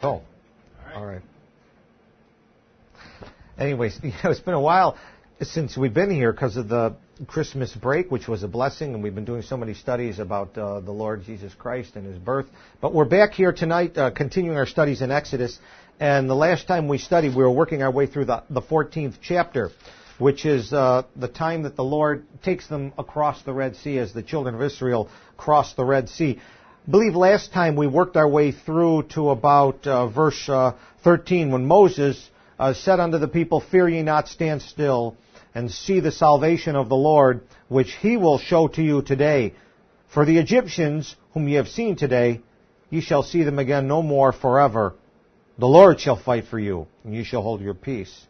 Oh, all right. Anyways, it's been a while since we've been here because of the Christmas break, which was a blessing, and we've been doing so many studies about the Lord Jesus Christ and His birth. But we're back here tonight continuing our studies in Exodus, and the last time we studied, we were working our way through the 14th chapter, which is the time that the Lord takes them across the Red Sea as the children of Israel cross the Red Sea. I believe last time we worked our way through to about verse 13 when Moses said unto the people, "Fear ye not, stand still, and see the salvation of the Lord, which He will show to you today. For the Egyptians, whom ye have seen today, ye shall see them again no more forever. The Lord shall fight for you, and ye shall hold your peace."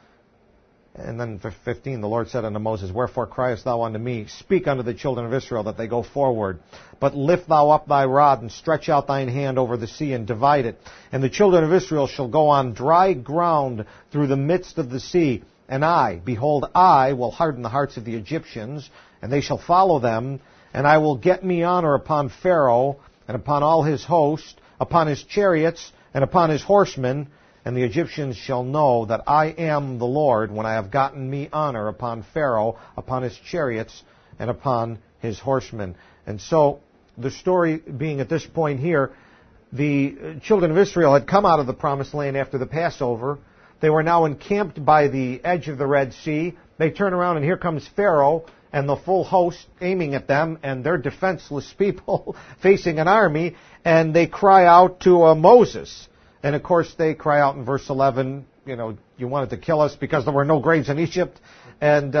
And then verse 15, the Lord said unto Moses, "Wherefore criest thou unto me? Speak unto the children of Israel that they go forward. But lift thou up thy rod, and stretch out thine hand over the sea, and divide it. And the children of Israel shall go on dry ground through the midst of the sea. And I, behold, I will harden the hearts of the Egyptians, and they shall follow them. And I will get me honor upon Pharaoh, and upon all his host, upon his chariots, and upon his horsemen. And the Egyptians shall know that I am the Lord when I have gotten me honor upon Pharaoh, upon his chariots, and upon his horsemen." And so, the story being at this point here, the children of Israel had come out of the Promised Land after the Passover. They were now encamped by the edge of the Red Sea. They turn around and here comes Pharaoh and the full host aiming at them, and they're defenseless people facing an army, and they cry out to Moses. And of course they cry out in verse 11, you wanted to kill us because there were no graves in Egypt. And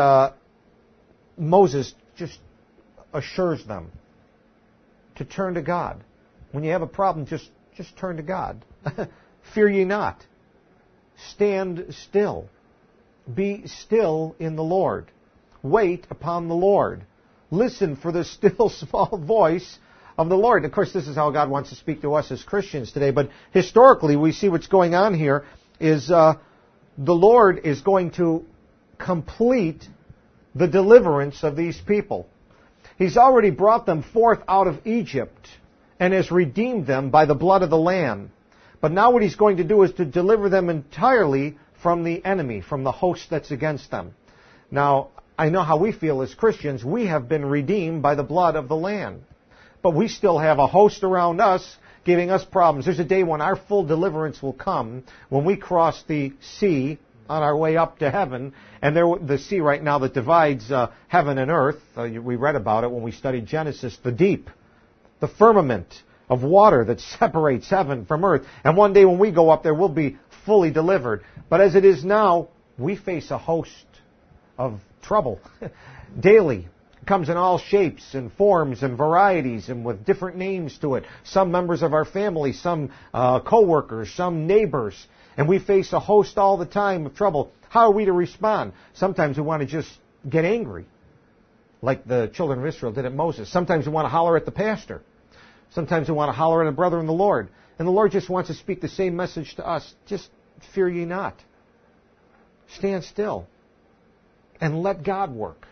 Moses just assures them to turn to God. When you have a problem, just turn to God. Fear ye not. Stand still. Be still in the Lord. Wait upon the Lord. Listen for the still small voice of the Lord. Of course, this is how God wants to speak to us as Christians today. But historically, we see what's going on here is the Lord is going to complete the deliverance of these people. He's already brought them forth out of Egypt and has redeemed them by the blood of the Lamb. But now what He's going to do is to deliver them entirely from the enemy, from the host that's against them. Now, I know how we feel as Christians. We have been redeemed by the blood of the Lamb. But we still have a host around us giving us problems. There's a day when our full deliverance will come, when we cross the sea on our way up to heaven. And the sea right now that divides heaven and earth, we read about it when we studied Genesis, the deep, the firmament of water that separates heaven from earth. And one day when we go up there, we'll be fully delivered. But as it is now, we face a host of trouble daily. It comes in all shapes and forms and varieties and with different names to it. Some members of our family, some co-workers, some neighbors. And we face a host all the time of trouble. How are we to respond? Sometimes we want to just get angry, like the children of Israel did at Moses. Sometimes we want to holler at the pastor. Sometimes we want to holler at a brother in the Lord. And the Lord just wants to speak the same message to us. Just fear ye not. Stand still. And let God work.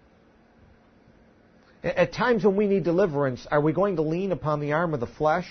At times when we need deliverance, are we going to lean upon the arm of the flesh?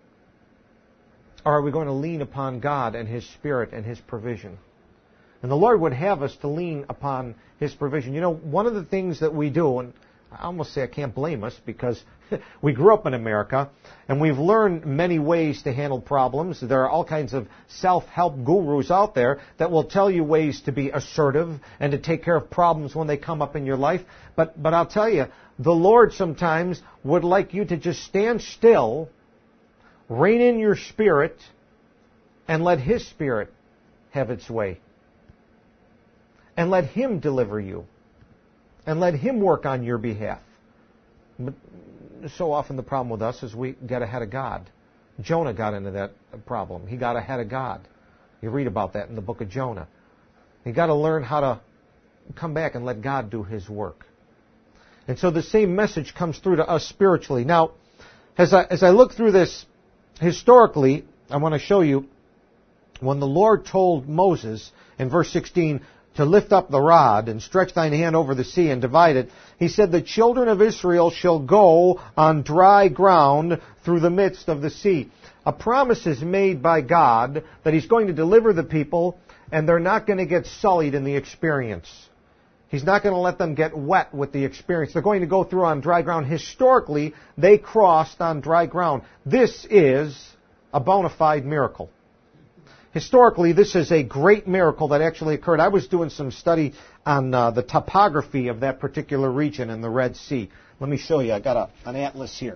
Or are we going to lean upon God and His Spirit and His provision? And the Lord would have us to lean upon His provision. One of the things that we do, and I almost say I can't blame us because we grew up in America and we've learned many ways to handle problems. There are all kinds of self-help gurus out there that will tell you ways to be assertive and to take care of problems when they come up in your life. But I'll tell you, the Lord sometimes would like you to just stand still, rein in your spirit, and let His Spirit have its way. And let Him deliver you. And let Him work on your behalf. But so often the problem with us is we get ahead of God. Jonah got into that problem. He got ahead of God. You read about that in the book of Jonah. You've got to learn how to come back and let God do His work. And so the same message comes through to us spiritually. Now, as I look through this historically, I want to show you when the Lord told Moses in verse 16 to lift up the rod and stretch thine hand over the sea and divide it, He said, the children of Israel shall go on dry ground through the midst of the sea. A promise is made by God that He's going to deliver the people, and they're not going to get sullied in the experience. He's not going to let them get wet with the experience. They're going to go through on dry ground. Historically, they crossed on dry ground. This is a bona fide miracle. Historically, this is a great miracle that actually occurred. I was doing some study on the topography of that particular region in the Red Sea. Let me show you. I got an atlas here.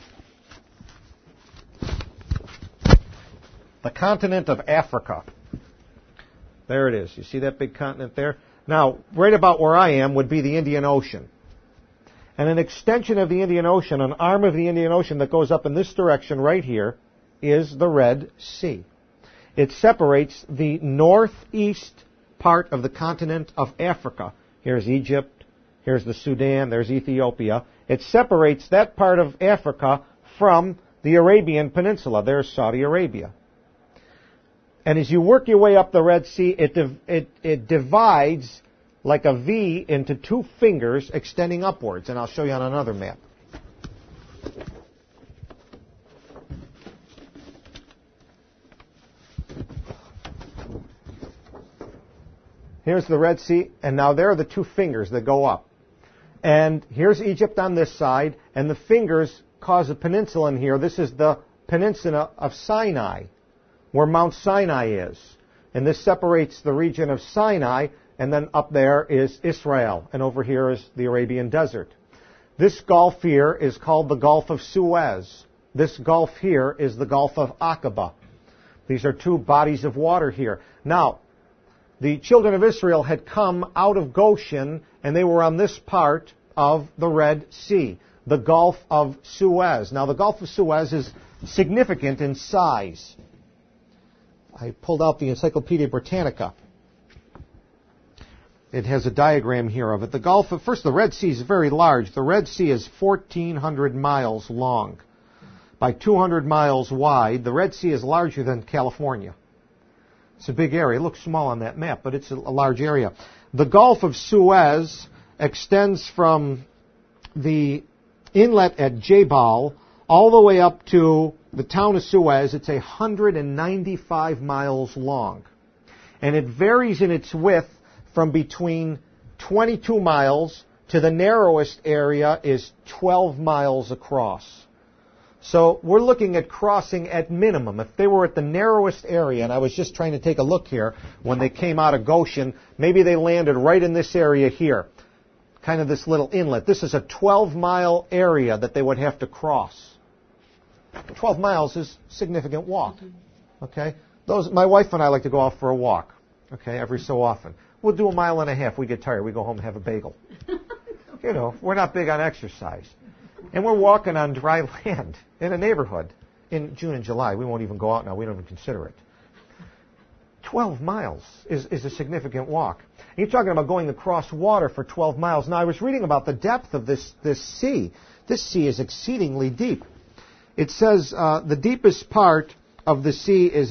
The continent of Africa. There it is. You see that big continent there? Now, right about where I am would be the Indian Ocean. And an extension of the Indian Ocean, an arm of the Indian Ocean that goes up in this direction right here, is the Red Sea. It separates the northeast part of the continent of Africa. Here's Egypt, here's the Sudan, there's Ethiopia. It separates that part of Africa from the Arabian Peninsula. There's Saudi Arabia. And as you work your way up the Red Sea, it divides like a V into two fingers extending upwards. And I'll show you on another map. Here's the Red Sea, and now there are the two fingers that go up. And here's Egypt on this side, and the fingers cause a peninsula in here. This is the peninsula of Sinai, where Mount Sinai is. And this separates the region of Sinai, and then up there is Israel, and over here is the Arabian desert. This gulf here is called the Gulf of Suez. This gulf here is the Gulf of Aqaba. These are two bodies of water here. Now, the children of Israel had come out of Goshen, and they were on this part of the Red Sea, the Gulf of Suez. Now, the Gulf of Suez is significant in size. I pulled out the Encyclopedia Britannica. It has a diagram here of it. The Red Sea is very large. The Red Sea is 1,400 miles long by 200 miles wide. The Red Sea is larger than California. It's a big area. It looks small on that map, but it's a large area. The Gulf of Suez extends from the inlet at Jebel all the way up to the town of Suez. It's 195 miles long. And it varies in its width from between 22 miles to the narrowest area is 12 miles across. So we're looking at crossing at minimum. If they were at the narrowest area, and I was just trying to take a look here, when they came out of Goshen, maybe they landed right in this area here, kind of this little inlet. This is a 12-mile area that they would have to cross. 12 miles is a significant walk. Okay? My wife and I like to go out for a walk, okay, every so often. We'll do a mile and a half. We get tired. We go home and have a bagel. You know, we're not big on exercise. And we're walking on dry land in a neighborhood in June and July. We won't even go out now. We don't even consider it. 12 miles is a significant walk. And you're talking about going across water for 12 miles. Now, I was reading about the depth of this sea. This sea is exceedingly deep. It says the deepest part of the sea is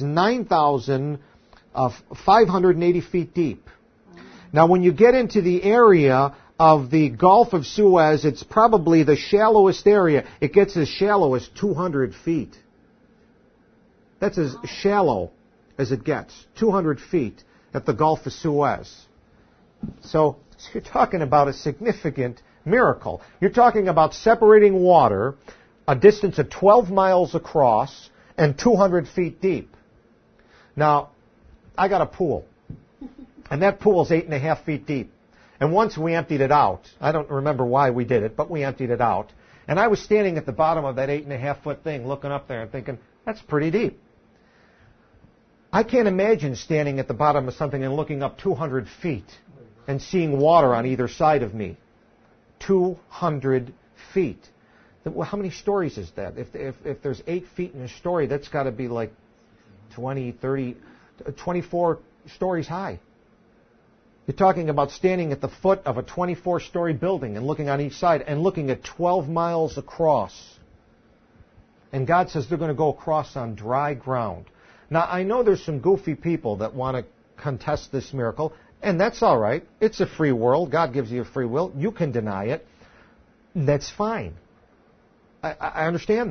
9,580 feet deep. Now, when you get into the area of the Gulf of Suez, it's probably the shallowest area. It gets as shallow as 200 feet. That's as shallow as it gets, 200 feet at the Gulf of Suez. So you're talking about a significant miracle. You're talking about separating water a distance of 12 miles across and 200 feet deep. Now, I got a pool, and that pool is 8.5 feet deep. And once we emptied it out. I don't remember why we did it, but we emptied it out. And I was standing at the bottom of that 8.5-foot thing, looking up there and thinking, that's pretty deep. I can't imagine standing at the bottom of something and looking up 200 feet and seeing water on either side of me. 200 feet. Well, how many stories is that? If there's 8 feet in a story, that's got to be like 20, 30, 24 stories high. You're talking about standing at the foot of a 24-story building and looking on each side and looking at 12 miles across. And God says they're going to go across on dry ground. Now, I know there's some goofy people that want to contest this miracle, and that's all right. It's a free world. God gives you a free will. You can deny it. That's fine. I understand that.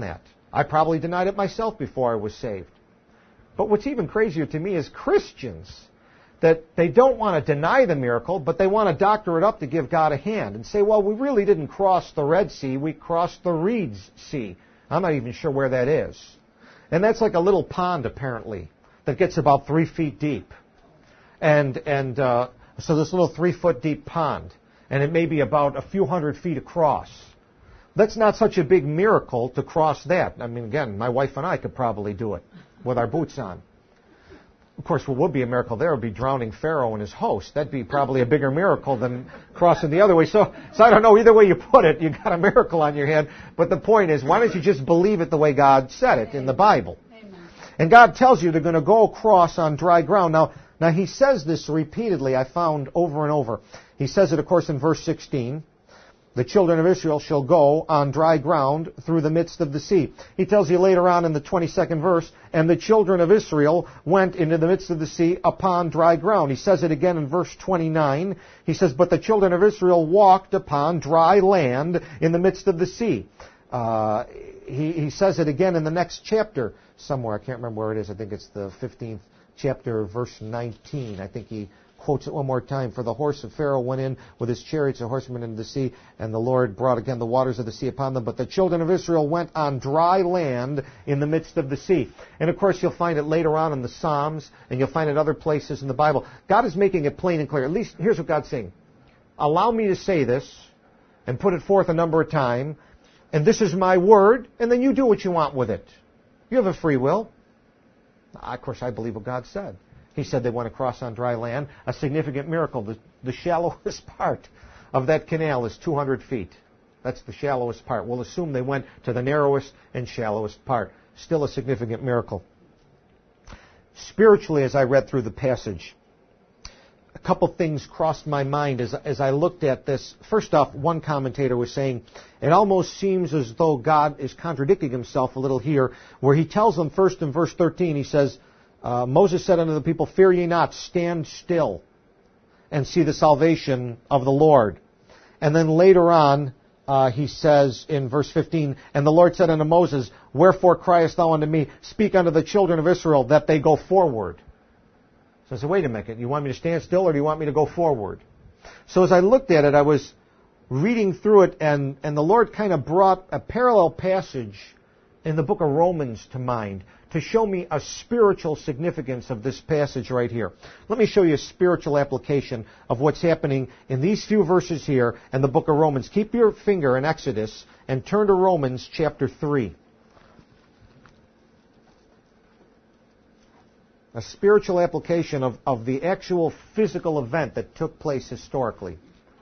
I probably denied it myself before I was saved. But what's even crazier to me is Christians, that they don't want to deny the miracle, but they want to doctor it up to give God a hand and say, well, we really didn't cross the Red Sea, we crossed the Reeds Sea. I'm not even sure where that is. And that's like a little pond, apparently, that gets about 3 feet deep. So this little 3-foot deep pond, and it may be about a few hundred feet across. That's not such a big miracle to cross that. I mean, again, my wife and I could probably do it with our boots on. Of course, what would be a miracle there would be drowning Pharaoh and his host. That'd be probably a bigger miracle than crossing the other way. So I don't know, either way you put it, you got a miracle on your head. But the point is, why don't you just believe it the way God said it in the Bible? Amen. And God tells you they're going to go across on dry ground. Now He says this repeatedly, I found over and over. He says it, of course, in verse 16. The children of Israel shall go on dry ground through the midst of the sea. He tells you later on in the 22nd verse, and the children of Israel went into the midst of the sea upon dry ground. He says it again in verse 29. He says, but the children of Israel walked upon dry land in the midst of the sea. He says it again in the next chapter somewhere. I can't remember where it is. I think it's the 15th chapter, verse 19. I think he quotes it one more time. For the horse of Pharaoh went in with his chariots and horsemen into the sea, and the Lord brought again the waters of the sea upon them. But the children of Israel went on dry land in the midst of the sea. And of course you'll find it later on in the Psalms, and you'll find it other places in the Bible. God is making it plain and clear. At least here's what God's saying. Allow me to say this and put it forth a number of times, and this is my word, and then you do what you want with it. You have a free will. Of course, I believe what God said. He said they went across on dry land, a significant miracle. The shallowest part of that canal is 200 feet. That's the shallowest part. We'll assume they went to the narrowest and shallowest part. Still a significant miracle. Spiritually, as I read through the passage, a couple things crossed my mind as I looked at this. First off, one commentator was saying, it almost seems as though God is contradicting himself a little here, where he tells them first in verse 13, he says, Moses said unto the people, fear ye not, stand still and see the salvation of the Lord. And then later on, he says in verse 15, and the Lord said unto Moses, wherefore criest thou unto me? Speak unto the children of Israel that they go forward. So I said, wait a minute, you want me to stand still or do you want me to go forward? So as I looked at it, I was reading through it, and the Lord kind of brought a parallel passage in the book of Romans to mind to show me a spiritual significance of this passage right here. Let me show you a spiritual application of what's happening in these few verses here in the book of Romans. Keep your finger in Exodus and turn to Romans chapter 3. A spiritual application of the actual physical event that took place historically.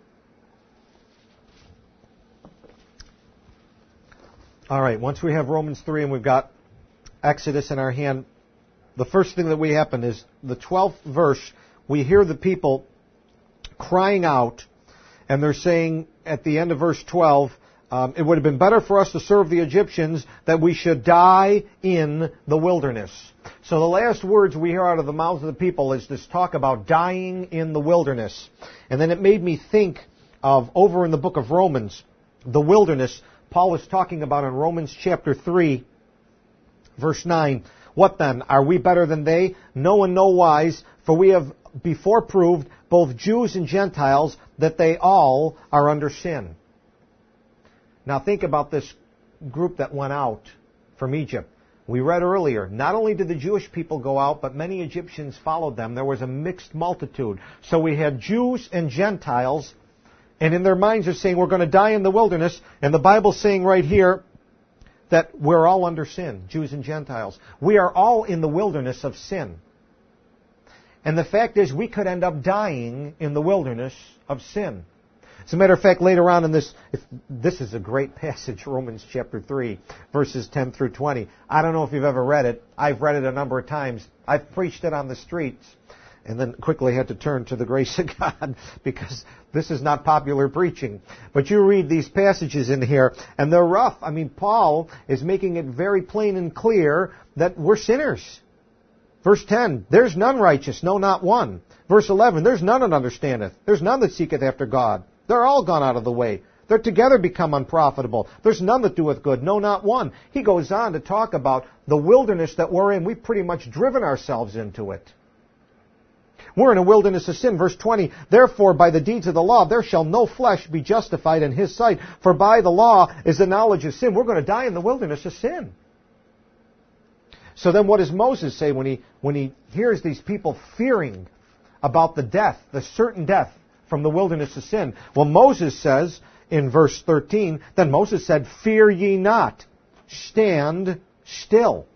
All right, once we have Romans 3 and we've got Exodus in our hand, the first thing that we happen is the 12th verse, we hear the people crying out, and they're saying at the end of verse 12, it would have been better for us to serve the Egyptians that we should die in the wilderness. So the last words we hear out of the mouths of the people is this talk about dying in the wilderness. And then it made me think of over in the book of Romans, the wilderness. Paul was talking about in Romans chapter 3, verse 9, what then? Are we better than they? No in no wise, for we have before proved, both Jews and Gentiles, that they all are under sin. Now think about this group that went out from Egypt. We read earlier, not only did the Jewish people go out, but many Egyptians followed them. There was a mixed multitude. So we had Jews and Gentiles, and in their minds they're saying, we're going to die in the wilderness, and the Bible's saying right here that we're all under sin, Jews and Gentiles. We are all in the wilderness of sin. And the fact is, we could end up dying in the wilderness of sin. As a matter of fact, later on in this is a great passage, Romans chapter 3, verses 10 through 20. I don't know if you've ever read it. I've read it a number of times. I've preached it on the streets, and then quickly had to turn to the grace of God because this is not popular preaching. But you read these passages in here, and they're rough. I mean, Paul is making it very plain and clear that we're sinners. Verse 10, there's none righteous, no, not one. Verse 11, there's none that understandeth. There's none that seeketh after God. They're all gone out of the way. They're together become unprofitable. There's none that doeth good, no, not one. He goes on to talk about the wilderness that we're in. We've pretty much driven ourselves into it. We're in a wilderness of sin. Verse 20, therefore by the deeds of the law there shall no flesh be justified in his sight, for by the law is the knowledge of sin. We're going to die in the wilderness of sin. So then what does Moses say when he hears these people fearing about the death, the certain death from the wilderness of sin? Well, Moses says in verse 13, then Moses said, fear ye not, stand still.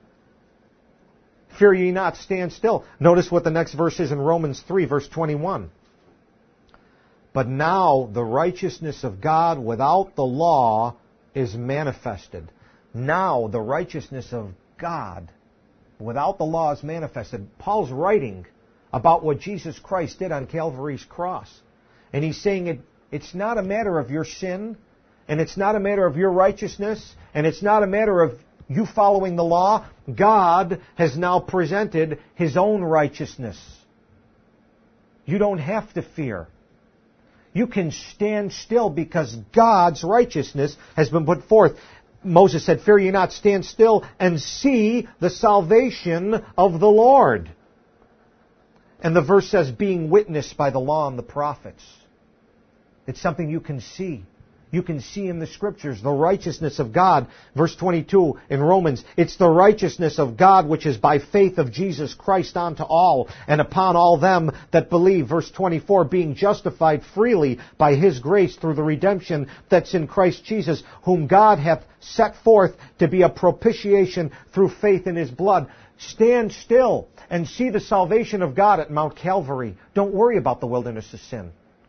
Fear ye not, stand still. Notice what the next verse is in Romans 3, verse 21. But now the righteousness of God without the law is manifested. Now the righteousness of God without the law is manifested. Paul's writing about what Jesus Christ did on Calvary's cross. And he's saying it's not a matter of your sin, and it's not a matter of your righteousness, and it's not a matter of you following the law. God has now presented His own righteousness. You don't have to fear. You can stand still because God's righteousness has been put forth. Moses said, fear ye not, stand still and see the salvation of the Lord. And the verse says, being witnessed by the law and the prophets. It's something you can see. You can see in the Scriptures the righteousness of God. Verse 22 in Romans, it's the righteousness of God which is by faith of Jesus Christ unto all, and upon all them that believe. Verse 24, being justified freely by His grace through the redemption that's in Christ Jesus, whom God hath set forth to be a propitiation through faith in His blood. Stand still and see the salvation of God at Mount Calvary. Don't worry about the wilderness of sin.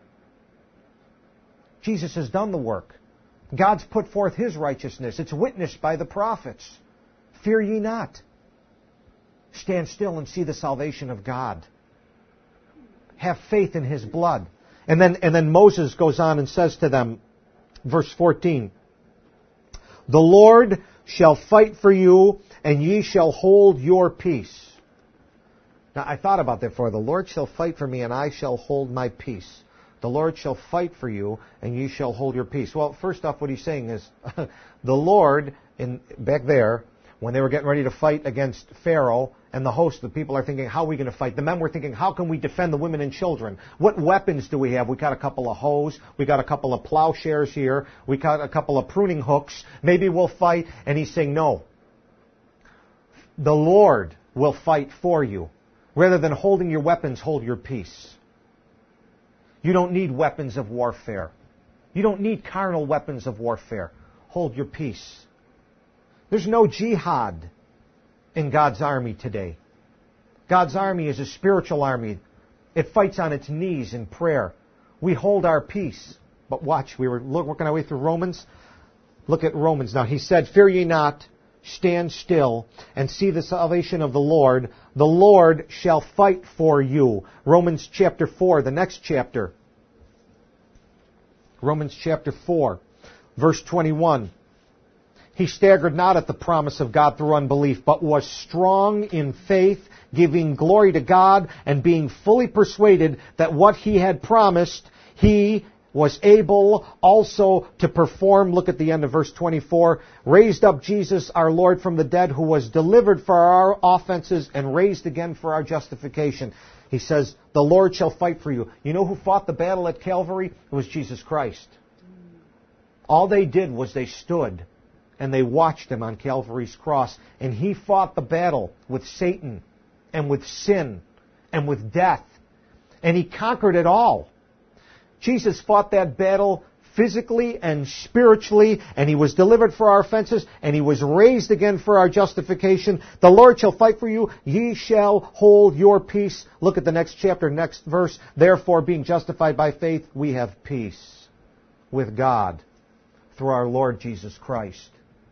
Jesus has done the work. God's put forth His righteousness. It's witnessed by the prophets. Fear ye not. Stand still and see the salvation of God. Have faith in His blood. And then Moses goes on and says to them, verse 14, the Lord shall fight for you, and ye shall hold your peace. Now, I thought about that for the Lord shall fight for me, and I shall hold my peace. The Lord shall fight for you, and ye shall hold your peace. Well, first off, what he's saying is, the Lord, back there, when they were getting ready to fight against Pharaoh and the host, the people are thinking, how are we going to fight? The men were thinking, how can we defend the women and children? What weapons do we have? We got a couple of hoes. We got a couple of plowshares here. We got a couple of pruning hooks. Maybe we'll fight. And he's saying, no. The Lord will fight for you. Rather than holding your weapons, hold your peace. You don't need weapons of warfare. You don't need carnal weapons of warfare. Hold your peace. There's no jihad in God's army today. God's army is a spiritual army. It fights on its knees in prayer. We hold our peace. But watch, we were working our way through Romans. Look at Romans now. He said, fear ye not, stand still, and see the salvation of the Lord. The Lord shall fight for you. Romans chapter 4, the next chapter. Romans chapter 4, verse 21. He staggered not at the promise of God through unbelief, but was strong in faith, giving glory to God, and being fully persuaded that what He had promised, He was able also to perform. Look at the end of verse 24. Raised up Jesus our Lord from the dead, who was delivered for our offenses and raised again for our justification. He says, the Lord shall fight for you. You know who fought the battle at Calvary? It was Jesus Christ. All they did was they stood and they watched Him on Calvary's cross. And He fought the battle with Satan and with sin and with death. And He conquered it all. Jesus fought that battle physically and spiritually, and He was delivered for our offenses, and He was raised again for our justification. The Lord shall fight for you. Ye shall hold your peace. Look at the next chapter, next verse. Therefore, being justified by faith, we have peace with God through our Lord Jesus Christ.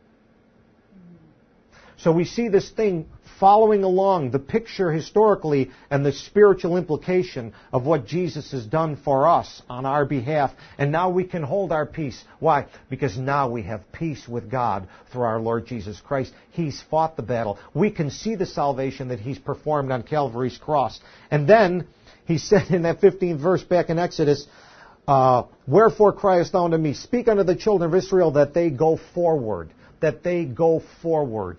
So we see this thing following along, the picture historically and the spiritual implication of what Jesus has done for us on our behalf. And now we can hold our peace. Why? Because now we have peace with God through our Lord Jesus Christ. He's fought the battle. We can see the salvation that He's performed on Calvary's cross. And then He said in that 15th verse back in Exodus, Wherefore criest thou unto me? Speak unto the children of Israel that they go forward. That they go forward.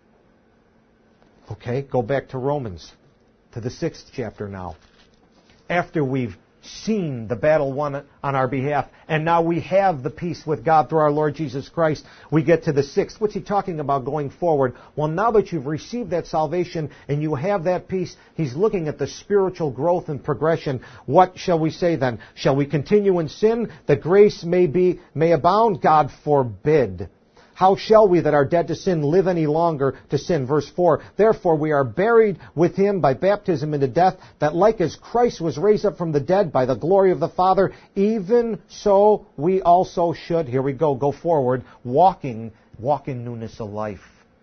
Okay, go back to Romans, to the 6th chapter now. After we've seen the battle won on our behalf, and now we have the peace with God through our Lord Jesus Christ, we get to the 6th. What's he talking about going forward? Well, now that you've received that salvation and you have that peace, he's looking at the spiritual growth and progression. What shall we say then? Shall we continue in sin that grace may abound? God forbid. How shall we that are dead to sin live any longer to sin? Verse 4, therefore we are buried with him by baptism into death, that like as Christ was raised up from the dead by the glory of the Father, even so we also should, here we go forward, walk in newness of life.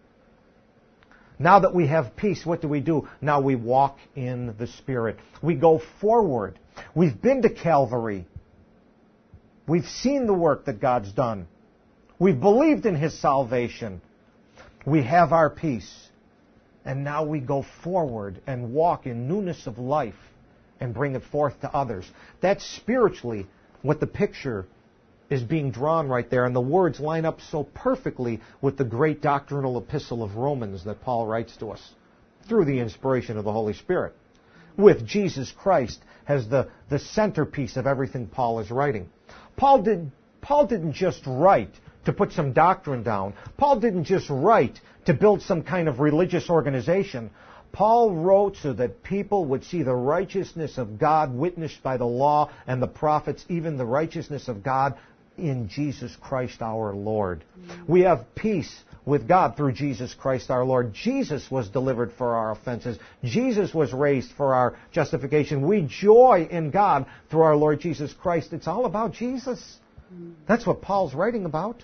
Now that we have peace, what do? Now we walk in the Spirit. We go forward. We've been to Calvary. We've seen the work that God's done. We've believed in his salvation. We have our peace. And now we go forward and walk in newness of life and bring it forth to others. That's spiritually what the picture is being drawn right there. And the words line up so perfectly with the great doctrinal epistle of Romans that Paul writes to us through the inspiration of the Holy Spirit, with Jesus Christ as the centerpiece of everything Paul is writing. Paul didn't just write to put some doctrine down. Paul didn't just write to build some kind of religious organization. Paul wrote so that people would see the righteousness of God witnessed by the law and the prophets, even the righteousness of God in Jesus Christ our Lord. We have peace with God through Jesus Christ our Lord. Jesus was delivered for our offenses. Jesus was raised for our justification. We joy in God through our Lord Jesus Christ. It's all about Jesus. That's what Paul's writing about.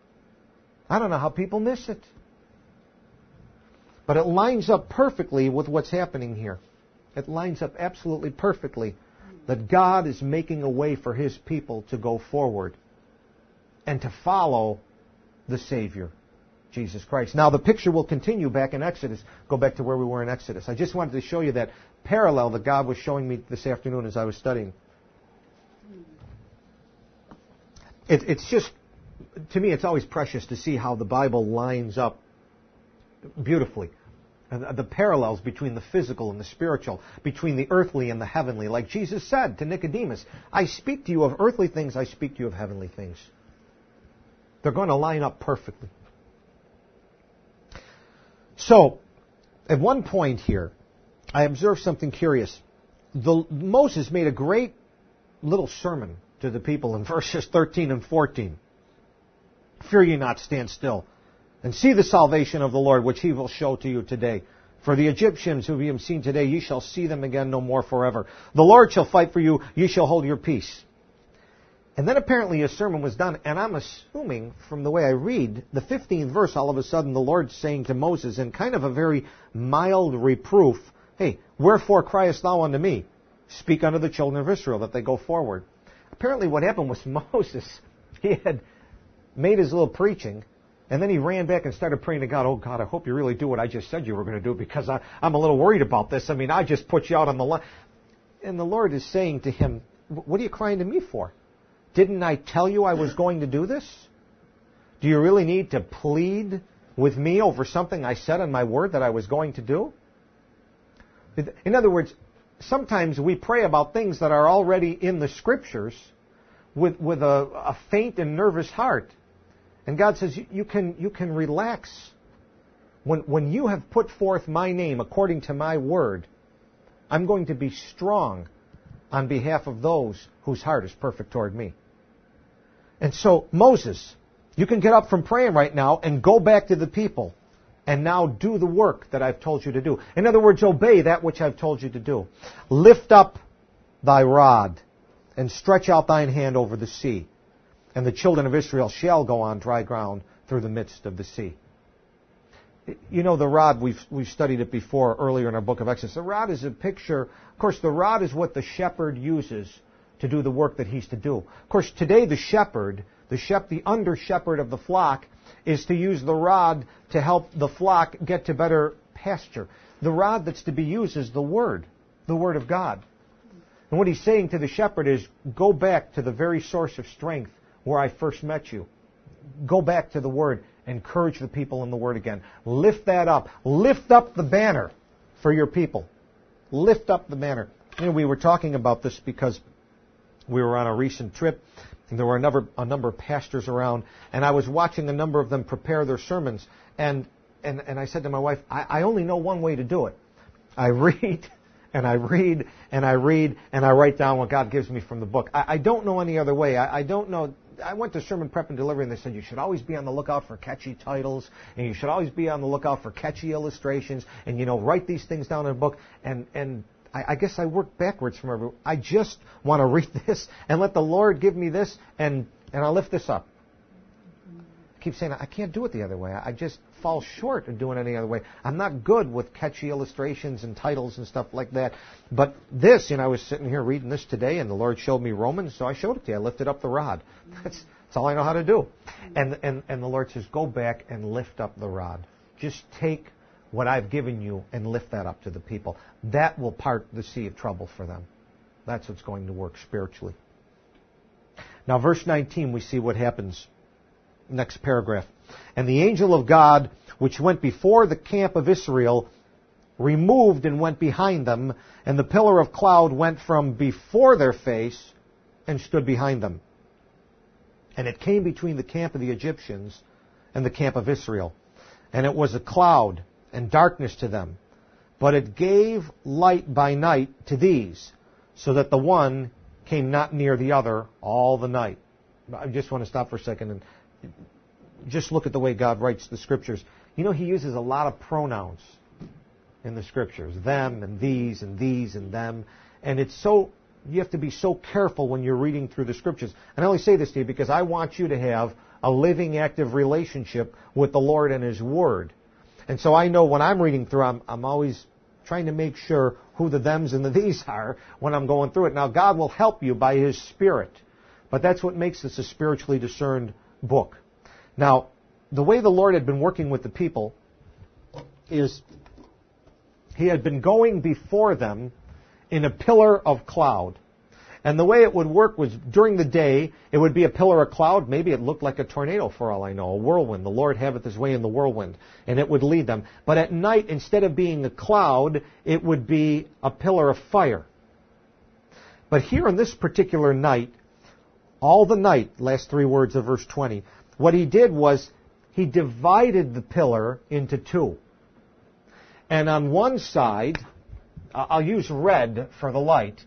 I don't know how people miss it. But it lines up perfectly with what's happening here. It lines up absolutely perfectly that God is making a way for his people to go forward and to follow the Savior, Jesus Christ. Now the picture will continue back in Exodus. Go back to where we were in Exodus. I just wanted to show you that parallel that God was showing me this afternoon as I was studying. It's just, to me, it's always precious to see how the Bible lines up beautifully. The parallels between the physical and the spiritual, between the earthly and the heavenly. Like Jesus said to Nicodemus, I speak to you of earthly things, I speak to you of heavenly things. They're going to line up perfectly. So, at one point here, I observed something curious. Moses made a great little sermon to the people in verses 13 and 14. Fear ye not, stand still, and see the salvation of the Lord, which he will show to you today. For the Egyptians whom ye have seen today, ye shall see them again no more forever. The Lord shall fight for you, ye shall hold your peace. And then apparently his sermon was done, and I'm assuming from the way I read, the 15th verse, all of a sudden the Lord's saying to Moses in kind of a very mild reproof, hey, wherefore criest thou unto me? Speak unto the children of Israel that they go forward. Apparently what happened was Moses, he had made his little preaching, and then he ran back and started praying to God, oh God, I hope you really do what I just said you were going to do, because I'm a little worried about this. I mean, I just put you out on the line. And the Lord is saying to him, what are you crying to me for? Didn't I tell you I was going to do this? Do you really need to plead with me over something I said in my word that I was going to do? In other words, sometimes we pray about things that are already in the Scriptures with a faint and nervous heart. And God says, you can relax. When you have put forth my name according to my word, I'm going to be strong on behalf of those whose heart is perfect toward me. And so, Moses, you can get up from praying right now and go back to the people and now do the work that I've told you to do. In other words, obey that which I've told you to do. Lift up thy rod and stretch out thine hand over the sea, and the children of Israel shall go on dry ground through the midst of the sea. You know, the rod, we've studied it before earlier in our book of Exodus. The rod is a picture. Of course, the rod is what the shepherd uses to do the work that he's to do. Of course, today the under shepherd of the flock is to use the rod to help the flock get to better pasture. The rod that's to be used is the Word of God. And what he's saying to the shepherd is, go back to the very source of strength where I first met you. Go back to the Word. Encourage the people in the Word again. Lift that up. Lift up the banner for your people. Lift up the banner. We were talking about this because we were on a recent trip, and there were a number of pastors around, and I was watching a number of them prepare their sermons, and I said to my wife, I only know one way to do it. I read, and I read, and I read, and I write down what God gives me from the book. I don't know any other way. I don't know. I went to Sermon Prep and Delivery, and they said you should always be on the lookout for catchy titles, and you should always be on the lookout for catchy illustrations, and, write these things down in a book. And I guess I work backwards from everyone. I just want to read this and let the Lord give me this, and I'll lift this up. I keep saying I can't do it the other way. I just fall short of doing it any other way. I'm not good with catchy illustrations and titles and stuff like that. But this, I was sitting here reading this today, and the Lord showed me Romans, so I showed it to you. I lifted up the rod. That's all I know how to do. And the Lord says, go back and lift up the rod. Just take what I've given you and lift that up to the people. That will part the sea of trouble for them. That's what's going to work spiritually. Now, verse 19, we see what happens. Next paragraph. And the angel of God, which went before the camp of Israel, removed and went behind them, and the pillar of cloud went from before their face and stood behind them. And it came between the camp of the Egyptians and the camp of Israel. And it was a cloud and darkness to them. But it gave light by night to these, so that the one came not near the other all the night. I just want to stop for a second and just look at the way God writes the Scriptures. He uses a lot of pronouns in the Scriptures. Them and these and these and them. And you have to be so careful when you're reading through the Scriptures. And I only say this to you because I want you to have a living, active relationship with the Lord and His Word. And so I know when I'm reading through, I'm always trying to make sure who the thems and the these are when I'm going through it. Now, God will help you by His Spirit. But that's what makes this a spiritually discerned book. Now, the way the Lord had been working with the people is He had been going before them in a pillar of cloud. And the way it would work was during the day, it would be a pillar of cloud. Maybe it looked like a tornado for all I know, a whirlwind. The Lord haveth His way in the whirlwind, and it would lead them. But at night, instead of being a cloud, it would be a pillar of fire. But here on this particular night, all the night, last three words of verse 20, what He did was He divided the pillar into two. And on one side, I'll use red for the light,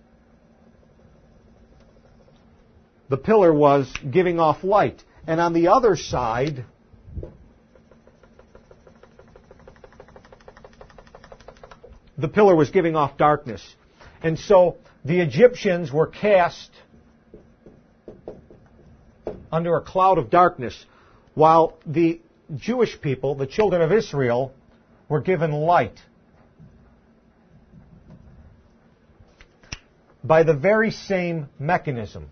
the pillar was giving off light. And on the other side, the pillar was giving off darkness. And so the Egyptians were cast under a cloud of darkness, while the Jewish people, the children of Israel, were given light. By the very same mechanism.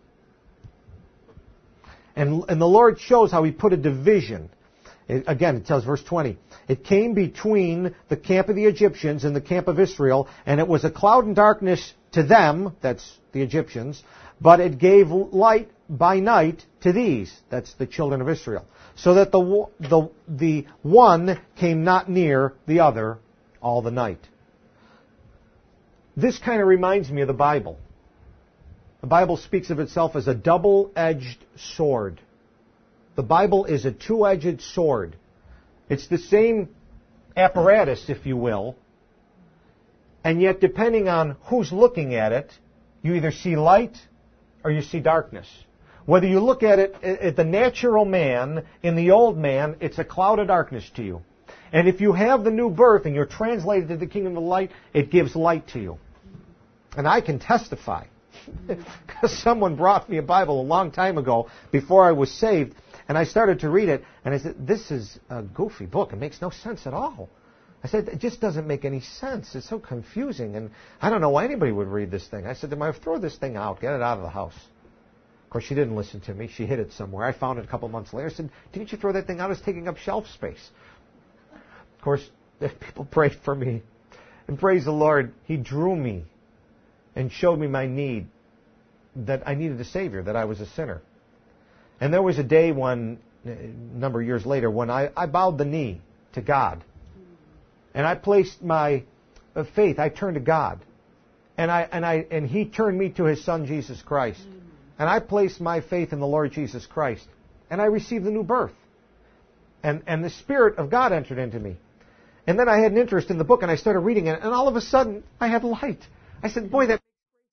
And the Lord shows how He put a division. Again, it tells verse 20. It came between the camp of the Egyptians and the camp of Israel, and it was a cloud and darkness to them, that's the Egyptians, but it gave light by night to these, that's the children of Israel. So that the one came not near the other all the night. This kind of reminds me of the Bible. The Bible speaks of itself as a double-edged sword. The Bible is a two-edged sword. It's the same apparatus, if you will, and yet depending on who's looking at it, you either see light or you see darkness. Whether you look at it at the natural man, in the old man, it's a cloud of darkness to you. And if you have the new birth and you're translated to the kingdom of light, it gives light to you. And I can testify. Because someone brought me a Bible a long time ago before I was saved, and I started to read it, and I said, this is a goofy book. It makes no sense at all. I said, it just doesn't make any sense. It's so confusing, and I don't know why anybody would read this thing. I said to my wife, throw this thing out. Get it out of the house. Of course, she didn't listen to me. She hid it somewhere. I found it a couple months later. I said, didn't you throw that thing out? It's taking up shelf space. Of course, people prayed for me. And praise the Lord, He drew me and showed me my need, that I needed a Savior, that I was a sinner. And there was a day when, a number of years later, when I bowed the knee to God. And I placed my faith, I turned to God. And He turned me to His Son, Jesus Christ. And I placed my faith in the Lord Jesus Christ. And I received the new birth. And the Spirit of God entered into me. And then I had an interest in the book, and I started reading it, and all of a sudden, I had light. I said, boy, that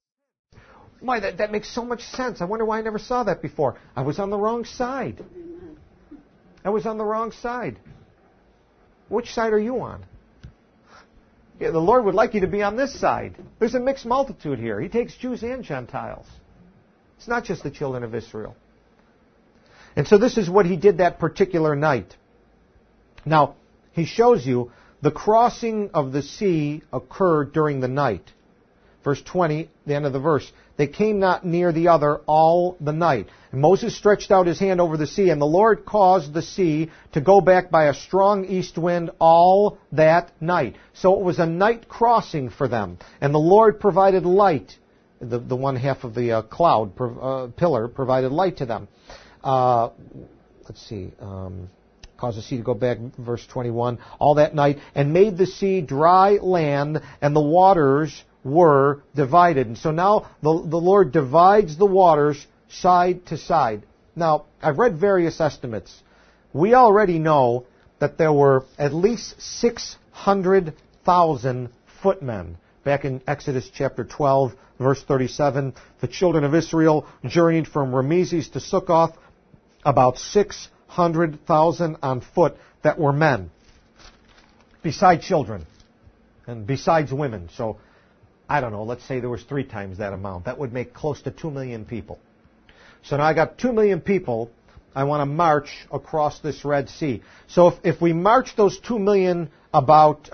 makes so much sense. I wonder why I never saw that before. I was on the wrong side. I was on the wrong side. Which side are you on? Yeah, the Lord would like you to be on this side. There's a mixed multitude here. He takes Jews and Gentiles. It's not just the children of Israel. And so this is what He did that particular night. Now, He shows you the crossing of the sea occurred during the night. Verse 20, the end of the verse. They came not near the other all the night. And Moses stretched out his hand over the sea, and the Lord caused the sea to go back by a strong east wind all that night. So it was a night crossing for them. And the Lord provided light. The one half of the cloud pillar provided light to them. Let's see. Caused the sea to go back, verse 21, all that night, and made the sea dry land, and the waters were divided. And so now the Lord divides the waters side to side. Now, I've read various estimates. We already know that there were at least 600,000 footmen. Back in Exodus chapter 12, verse 37, the children of Israel journeyed from Ramesses to Succoth, about 600,000 on foot that were men, besides children and besides women. So, I don't know, let's say there was 3 times that amount. That would make close to 2 million people. So now I got 2 million people I want to march across this Red Sea. So if we march those 2 million about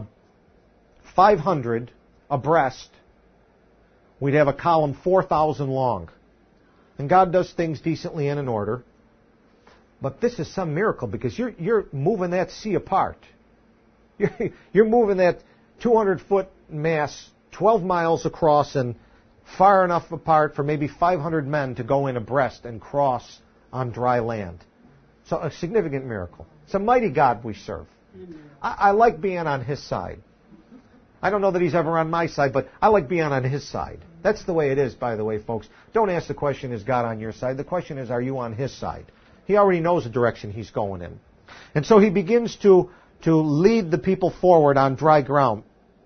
500 abreast, we'd have a column 4,000 long. And God does things decently and in order. But this is some miracle because you're moving that sea apart. You're moving that 200-foot mass 12 miles across and far enough apart for maybe 500 men to go in abreast and cross on dry land. So a significant miracle. It's a mighty God we serve. I like being on His side. I don't know that He's ever on my side, but I like being on His side. That's the way it is, by the way, folks. Don't ask the question, is God on your side? The question is, are you on His side? He already knows the direction He's going in. And so He begins to lead the people forward on dry ground.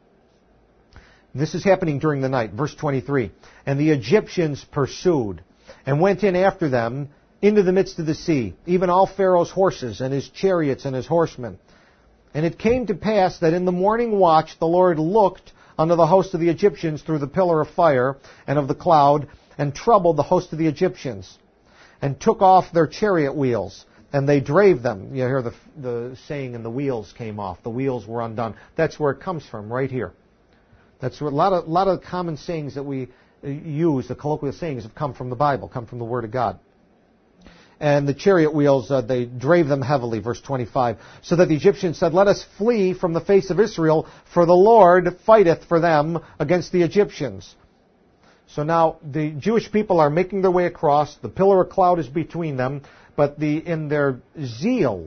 This is happening during the night. Verse 23. And the Egyptians pursued and went in after them into the midst of the sea, even all Pharaoh's horses and his chariots and his horsemen. And it came to pass that in the morning watch the Lord looked unto the host of the Egyptians through the pillar of fire and of the cloud, and troubled the host of the Egyptians, and took off their chariot wheels, and they drave them. You hear the saying, and the wheels came off. The wheels were undone. That's where it comes from, right here. That's where a lot of common sayings that we use, the colloquial sayings, have come from the Bible, come from the Word of God. And the chariot wheels, they drave them heavily, verse 25. So that the Egyptians said, let us flee from the face of Israel, for the Lord fighteth for them against the Egyptians. So now the Jewish people are making their way across. The pillar of cloud is between them. But in their zeal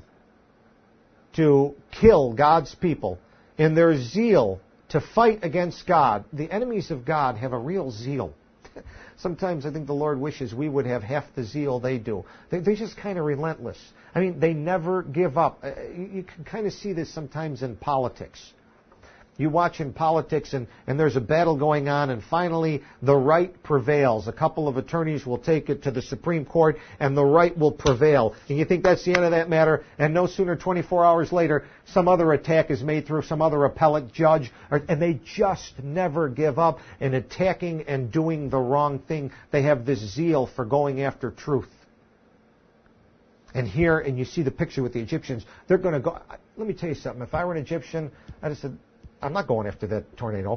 to kill God's people, in their zeal to fight against God, the enemies of God have a real zeal. Sometimes I think the Lord wishes we would have half the zeal they do. They're just kind of relentless. I mean, they never give up. You can kind of see this sometimes in politics. You watch in politics and there's a battle going on, and finally the right prevails. A couple of attorneys will take it to the Supreme Court and the right will prevail. And you think that's the end of that matter, and no sooner 24 hours later some other attack is made through some other appellate judge, and they just never give up in attacking and doing the wrong thing. They have this zeal for going after truth. And here, and you see the picture with the Egyptians, they're going to go. Let me tell you something. If I were an Egyptian, I'd have said, I'm not going after that tornado.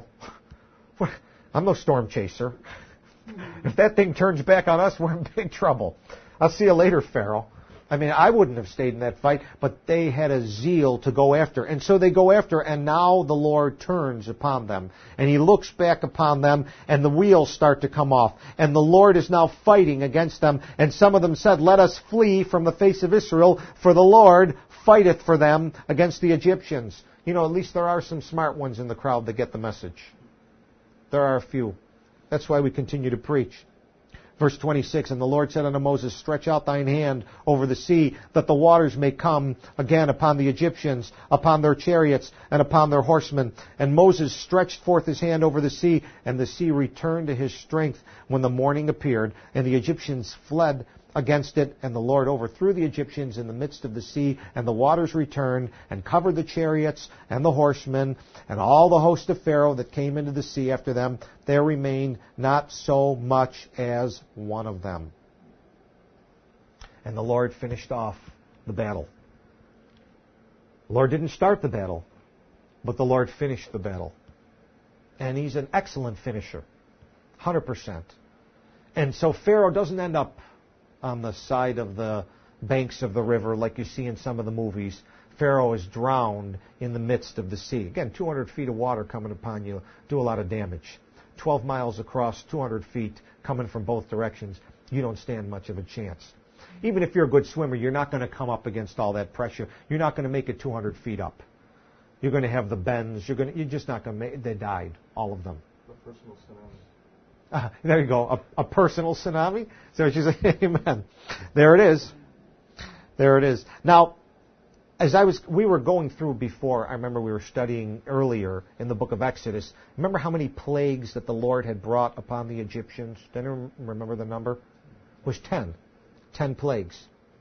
I'm no storm chaser. If that thing turns back on us, we're in big trouble. I'll see you later, Pharaoh. I mean, I wouldn't have stayed in that fight, but they had a zeal to go after. And so they go after, and now the Lord turns upon them. And He looks back upon them, and the wheels start to come off. And the Lord is now fighting against them. And some of them said, "Let us flee from the face of Israel, for the Lord fighteth for them against the Egyptians." You know, at least there are some smart ones in the crowd that get the message. There are a few. That's why we continue to preach. Verse 26, "And the Lord said unto Moses, Stretch out thine hand over the sea, that the waters may come again upon the Egyptians, upon their chariots, and upon their horsemen. And Moses stretched forth his hand over the sea, and the sea returned to his strength when the morning appeared, and the Egyptians fled against it, and the Lord overthrew the Egyptians in the midst of the sea, and the waters returned, and covered the chariots and the horsemen, and all the host of Pharaoh that came into the sea after them. There remained not so much as one of them." And the Lord finished off the battle. The Lord didn't start the battle, but the Lord finished the battle. And He's an excellent finisher, 100%. And so Pharaoh doesn't end up on the side of the banks of the river like you see in some of the movies. Pharaoh is drowned in the midst of the sea. Again, 200 feet of water coming upon you do a lot of damage. 12 miles across, 200 feet coming from both directions. You don't stand much of a chance. Even if you're a good swimmer, you're not going to come up against all that pressure. You're not going to make it 200 feet up. You're going to have the bends. You're just not going to make it. They died, all of them. The personal tsunami. There you go. A personal tsunami? So she's like, amen. There it is. There it is. Now, we were going through before, I remember we were studying earlier in the book of Exodus. Remember how many plagues that the Lord had brought upon the Egyptians? Do anyone remember the number? It was 10. 10 plagues.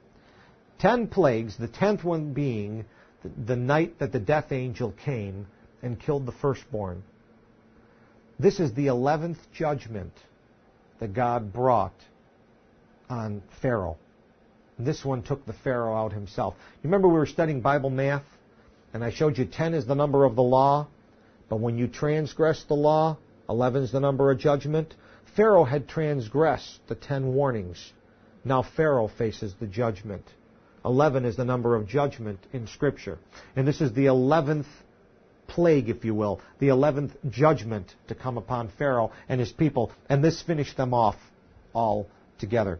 10 plagues, the 10th one being the night that the death angel came and killed the firstborn. This is the 11th judgment that God brought on Pharaoh. This one took the Pharaoh out himself. You remember we were studying Bible math, and I showed you 10 is the number of the law, but when you transgress the law, 11 is the number of judgment. Pharaoh had transgressed the 10 warnings. Now Pharaoh faces the judgment. 11 is the number of judgment in Scripture. And this is the 11th plague, if you will, the 11th judgment to come upon Pharaoh and his people, and this finished them off all together.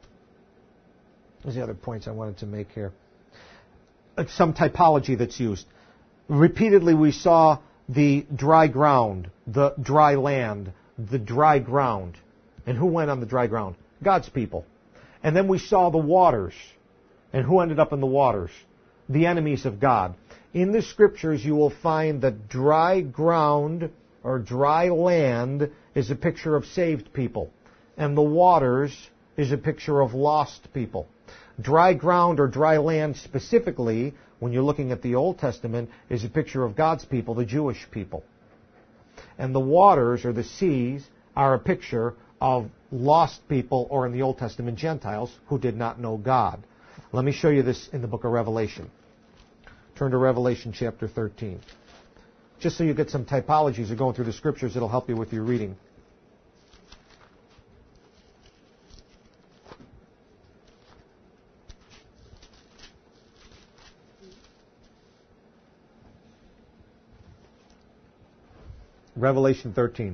There's the other points I wanted to make here. Some typology that's used. Repeatedly we saw the dry ground, the dry land, the dry ground. And who went on the dry ground? God's people. And then we saw the waters. And who ended up in the waters? The enemies of God. In the Scriptures, you will find that dry ground or dry land is a picture of saved people, and the waters is a picture of lost people. Dry ground or dry land specifically, when you're looking at the Old Testament, is a picture of God's people, the Jewish people. And the waters or the seas are a picture of lost people, or in the Old Testament, Gentiles who did not know God. Let me show you this in the book of Revelation. Turn to Revelation chapter 13. Just so you get some typologies of going through the Scriptures, it'll help you with your reading. Revelation 13.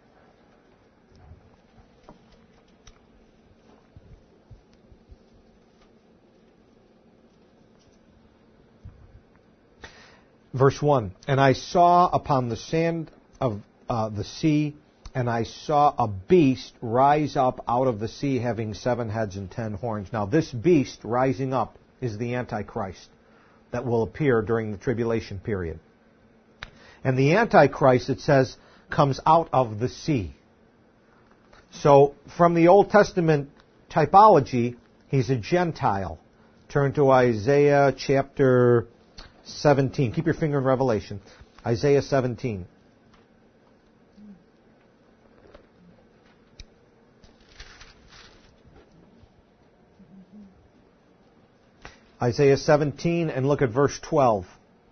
Verse 1, "And I saw upon the sand of the sea, and I saw a beast rise up out of the sea, having 7 heads and 10 horns." Now this beast rising up is the Antichrist that will appear during the tribulation period. And the Antichrist, it says, comes out of the sea. So from the Old Testament typology, he's a Gentile. Turn to Isaiah chapter 17. Keep your finger in Revelation. Isaiah 17. Isaiah 17, and look at verse 12.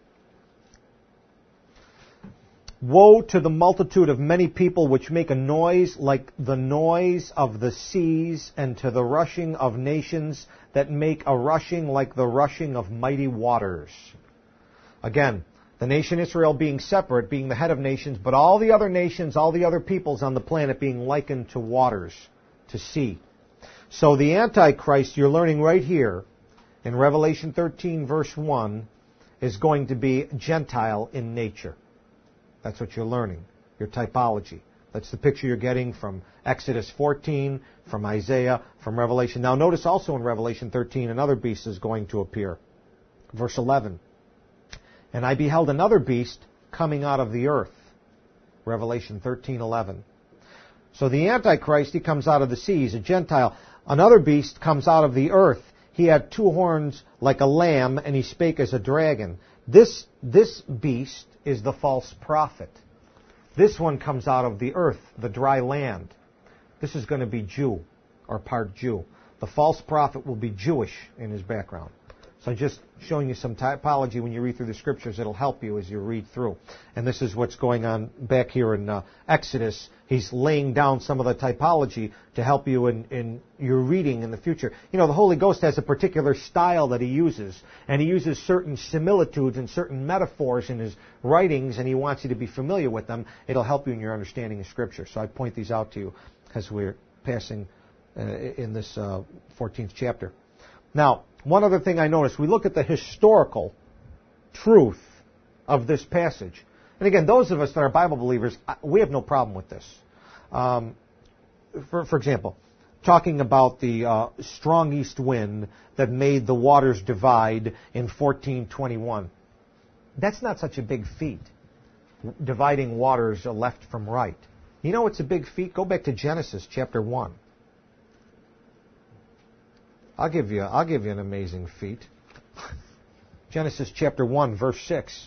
"Woe to the multitude of many people which make a noise like the noise of the seas, and to the rushing of nations that make a rushing like the rushing of mighty waters. Again, the nation Israel being separate, being the head of nations, but all the other nations, all the other peoples on the planet being likened to waters, to sea. So the Antichrist, you're learning right here, in Revelation 13, verse 1, is going to be Gentile in nature. That's what you're learning, your typology. That's the picture you're getting from Exodus 14, from Isaiah, from Revelation. Now notice also in Revelation 13, another beast is going to appear. Verse 11. And I beheld another beast coming out of the earth. Revelation 13:11. So the Antichrist, he comes out of the sea. He's a Gentile. Another beast comes out of the earth. He had 2 horns like a lamb, and he spake as a dragon. This beast is the false prophet. This one comes out of the earth, the dry land. This is going to be Jew, or part Jew. The false prophet will be Jewish in his background. So just showing you some typology when you read through the Scriptures. It'll help you as you read through. And this is what's going on back here in Exodus. He's laying down some of the typology to help you in your reading in the future. You know, the Holy Ghost has a particular style that he uses. And he uses certain similitudes and certain metaphors in his writings, and he wants you to be familiar with them. It'll help you in your understanding of Scripture. So I point these out to you as we're passing in this 14th chapter. Now, one other thing I noticed, we look at the historical truth of this passage. And again, those of us that are Bible believers, we have no problem with this. For example, talking about the strong east wind that made the waters divide in 1421. That's not such a big feat, dividing waters left from right. You know what's a big feat? Go back to Genesis chapter 1. I'll give you an amazing feat. Genesis chapter 1, verse 6.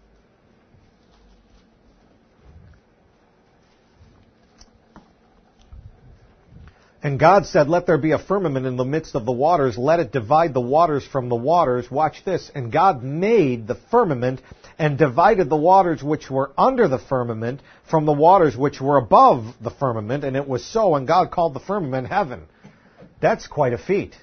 And God said, let there be a firmament in the midst of the waters. Let it divide the waters from the waters. Watch this. And God made the firmament and divided the waters which were under the firmament from the waters which were above the firmament. And it was so. And God called the firmament heaven. That's quite a feat.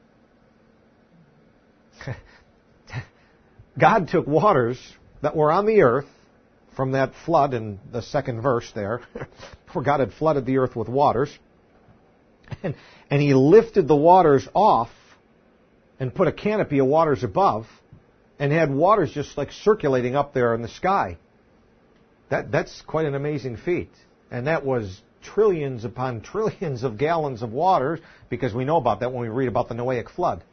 God took waters that were on the earth from that flood in the second verse there, where God had flooded the earth with waters, and he lifted the waters off and put a canopy of waters above and had waters just like circulating up there in the sky. That's quite an amazing feat. And that was trillions upon trillions of gallons of water, because we know about that when we read about the Noahic flood.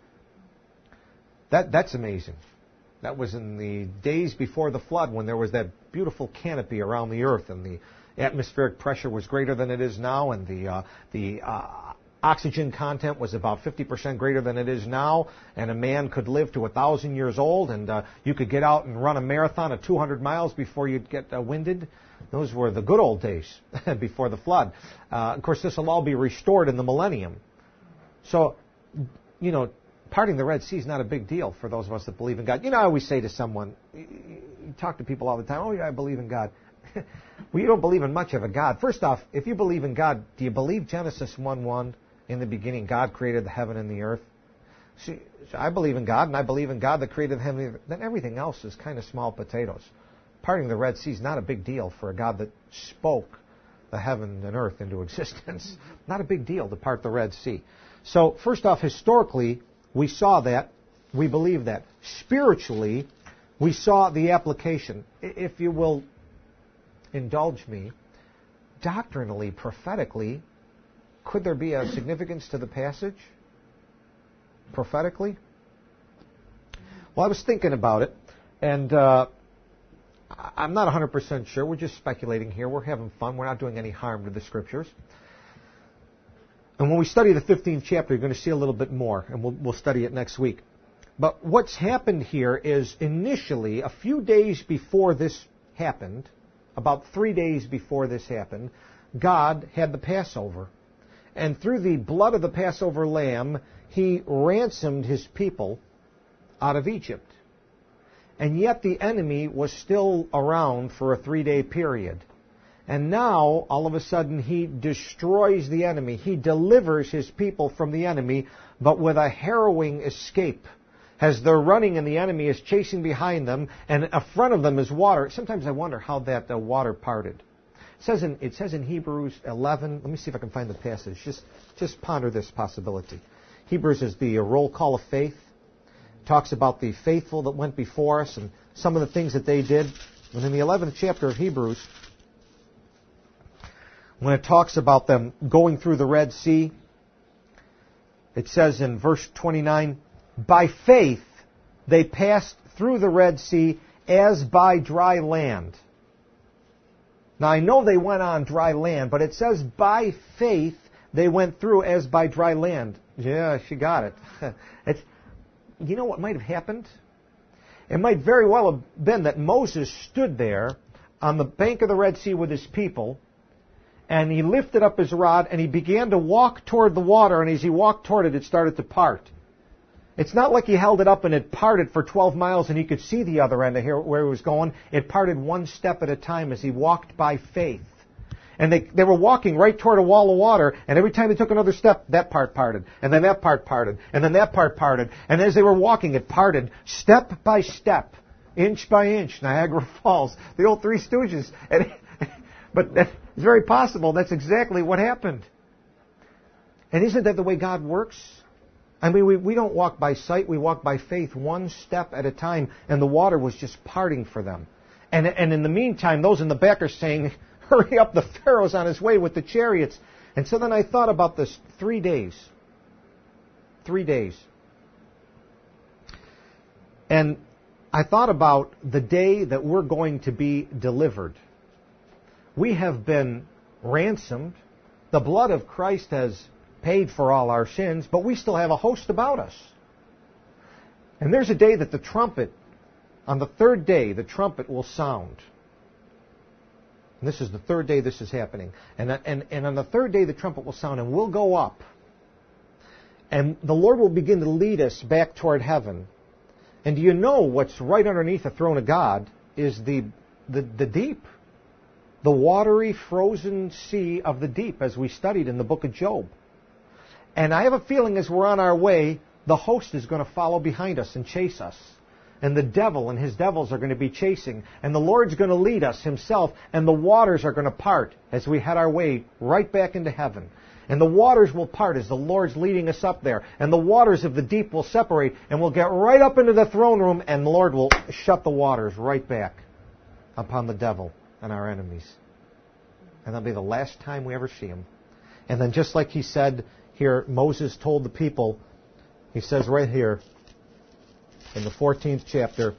That's amazing. That was in the days before the flood, when there was that beautiful canopy around the earth, and the atmospheric pressure was greater than it is now, and the oxygen content was about 50% greater than it is now, and a man could live to 1,000 years old, and you could get out and run a marathon of 200 miles before you'd get winded. Those were the good old days before the flood. Of course, this will all be restored in the millennium. So, you know, parting the Red Sea is not a big deal for those of us that believe in God. You know, I always say to someone, you talk to people all the time, oh yeah, I believe in God. Well, you don't believe in much of a God. First off, if you believe in God, do you believe Genesis 1:1, in the beginning God created the heaven and the earth? See, so I believe in God, and I believe in God that created the heaven and the earth. Then everything else is kind of small potatoes. Parting the Red Sea is not a big deal for a God that spoke the heaven and earth into existence. Not a big deal to part the Red Sea. So, first off, historically, we saw that. We believe that. Spiritually, we saw the application. If you will indulge me, doctrinally, prophetically, could there be a significance to the passage? Prophetically? Well, I was thinking about it, and I'm not 100% sure. We're just speculating here. We're having fun. We're not doing any harm to the Scriptures. And when we study the 15th chapter, you're going to see a little bit more, and we'll study it next week. But what's happened here is initially, a few days before this happened, about 3 days before this happened, God had the Passover. And through the blood of the Passover lamb, he ransomed his people out of Egypt. And yet the enemy was still around for a 3-day period. And now, all of a sudden, he destroys the enemy. He delivers his people from the enemy, but with a harrowing escape. As they're running and the enemy is chasing behind them, and in front of them is water. Sometimes I wonder how that water parted. It says in Hebrews 11, let me see if I can find the passage. Just ponder this possibility. Hebrews is the roll call of faith. It talks about the faithful that went before us and some of the things that they did. And in the 11th chapter of Hebrews, when it talks about them going through the Red Sea, it says in verse 29, by faith they passed through the Red Sea as by dry land. Now, I know they went on dry land, but it says by faith they went through as by dry land. Yeah, she got it. You know what might have happened? It might very well have been that Moses stood there on the bank of the Red Sea with his people, and he lifted up his rod, and he began to walk toward the water, and as he walked toward it, it started to part. It's not like he held it up and it parted for 12 miles and he could see the other end of here where he was going. It parted one step at a time as he walked by faith. And they were walking right toward a wall of water, and every time they took another step, that part parted, and then that part parted, and then that part parted. And as they were walking, it parted step by step, inch by inch, Niagara Falls, the old Three Stooges. But it's very possible that's exactly what happened. And isn't that the way God works? I mean, we don't walk by sight, we walk by faith, one step at a time, and the water was just parting for them. And in the meantime, those in the back are saying, hurry up, the Pharaoh's on his way with the chariots. And so then I thought about this 3 days. 3 days. And I thought about the day that we're going to be delivered. We have been ransomed. The blood of Christ has paid for all our sins, but we still have a host about us. And there's a day that the trumpet, on the third day, the trumpet will sound. And this is the third day this is happening. And on the third day, the trumpet will sound, and we'll go up. And the Lord will begin to lead us back toward heaven. And do you know what's right underneath the throne of God is the deep. The watery, frozen sea of the deep, as we studied in the book of Job. And I have a feeling as we're on our way, the host is going to follow behind us and chase us. And the devil and his devils are going to be chasing. And the Lord's going to lead us himself. And the waters are going to part as we head our way right back into heaven. And the waters will part as the Lord's leading us up there. And the waters of the deep will separate. And we'll get right up into the throne room. And the Lord will shut the waters right back upon the devil and our enemies. And that'll be the last time we ever see him. And then just like he said here, Moses told the people, he says right here in the 14th chapter,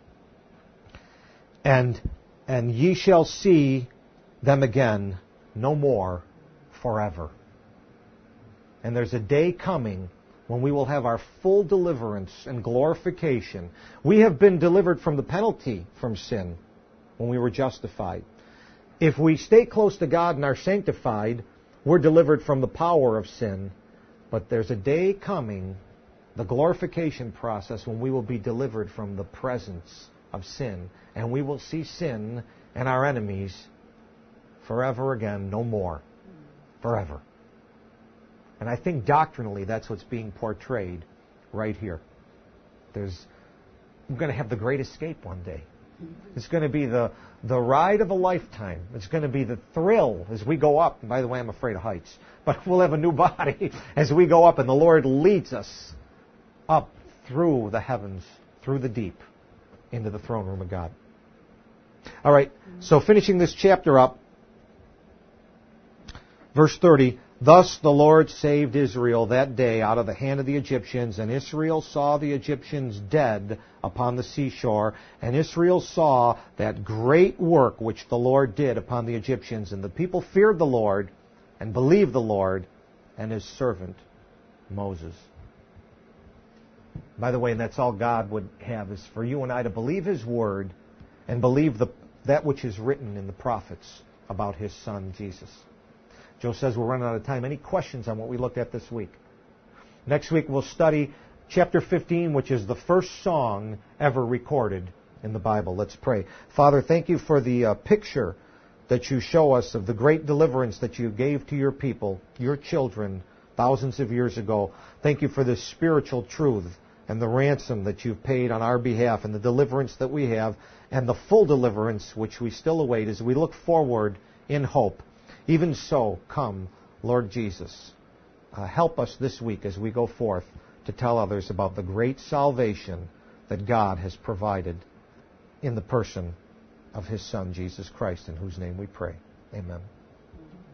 and ye shall see them again no more forever. And there's a day coming when we will have our full deliverance and glorification. We have been delivered from the penalty from sin when we were justified. If we stay close to God and are sanctified, we're delivered from the power of sin. But there's a day coming, the glorification process, when we will be delivered from the presence of sin. And we will see sin and our enemies forever again, no more. Forever. And I think doctrinally that's what's being portrayed right here. We're going to have the great escape one day. It's going to be the ride of a lifetime. It's going to be the thrill as we go up. And by the way, I'm afraid of heights. But we'll have a new body as we go up, and the Lord leads us up through the heavens, through the deep, into the throne room of God. All right, so finishing this chapter up, verse 30, thus the Lord saved Israel that day out of the hand of the Egyptians, and Israel saw the Egyptians dead upon the seashore, and Israel saw that great work which the Lord did upon the Egyptians, and the people feared the Lord and believed the Lord and his servant Moses. By the way, and that's all God would have, is for you and I to believe his word and believe that which is written in the prophets about his son Jesus. Joe says we're running out of time. Any questions on what we looked at this week? Next week we'll study chapter 15, which is the first song ever recorded in the Bible. Let's pray. Father, thank you for the picture that you show us of the great deliverance that you gave to your people, your children, thousands of years ago. Thank you for this spiritual truth and the ransom that you've paid on our behalf and the deliverance that we have and the full deliverance which we still await as we look forward in hope. Even so, come, Lord Jesus. Help us this week as we go forth to tell others about the great salvation that God has provided in the person of His Son, Jesus Christ, in whose name we pray. Amen.